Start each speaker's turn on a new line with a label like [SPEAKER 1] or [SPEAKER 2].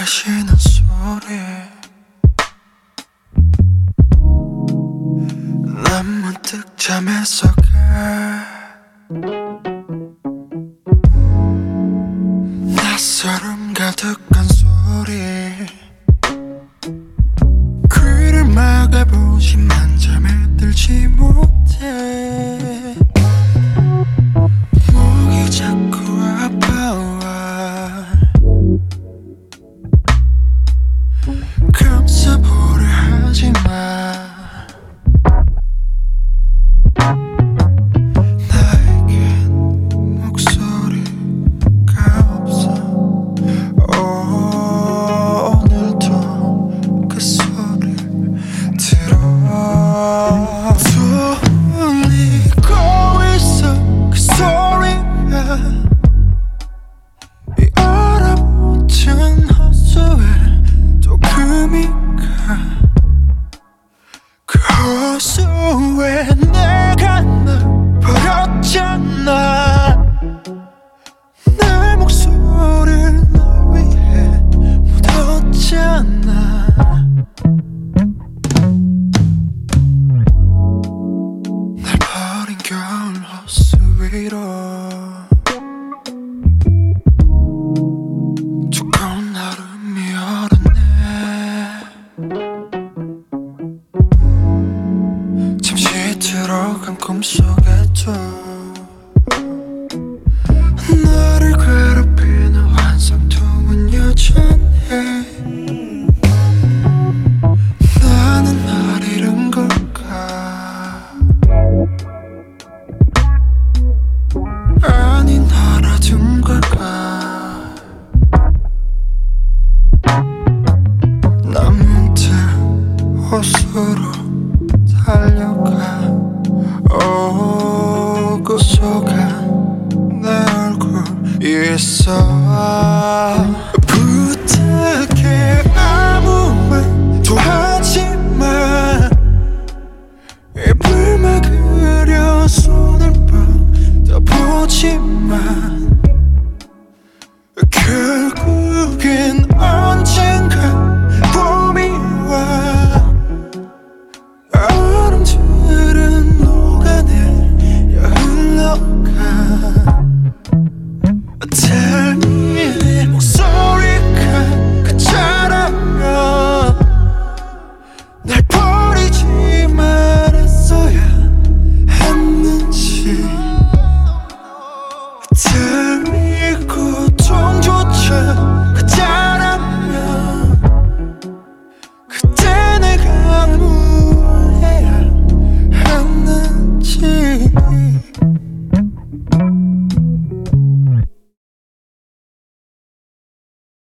[SPEAKER 1] 가시는 소리 난 문득 잠에서 낯설음 가득한 소리 귀를 막아보지만 잠에 들지 못해 목이 자꾸 아파와 감싸보려 하지마 왜 내가 널 버렸잖아 내 목소리를 널 위해 묻었잖아 날 버린 겨울 호수 위로 두꺼운 얼음이 얼었네 들어간 꿈속에도 나를 괴롭히는 환상통은 여전해 나는 날 잃은 걸까 아니 알아둔 걸까 난 문득 호수로 달려가 오고 속아 내 얼굴 있어